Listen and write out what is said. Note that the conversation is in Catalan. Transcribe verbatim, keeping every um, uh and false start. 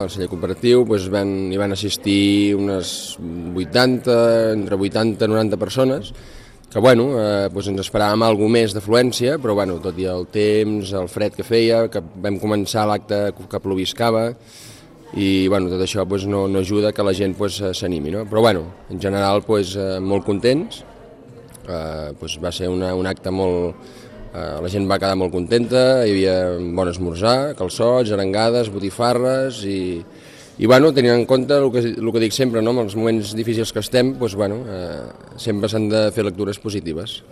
Al celler cooperatiu doncs, van, hi van assistir unes vuitanta, entre vuitanta i noranta persones, que bueno, eh, doncs ens esperàvem alguna més d'afluència, però bueno, tot i el temps, el fred que feia, que vam començar l'acte que ploviscava, i bueno, tot això doncs, no, no ajuda que la gent doncs, s'animi, no? Però bueno, en general doncs, molt contents, eh, doncs, va ser una, un acte molt... Eh, la gent va quedar molt contenta, hi havia bon esmorzar, calçots, arengades, botifarres i, i bueno, tenint en compte el que, el que dic sempre, no? En els moments difícils que estem, doncs, bueno, eh, sempre s'han de fer lectures positives.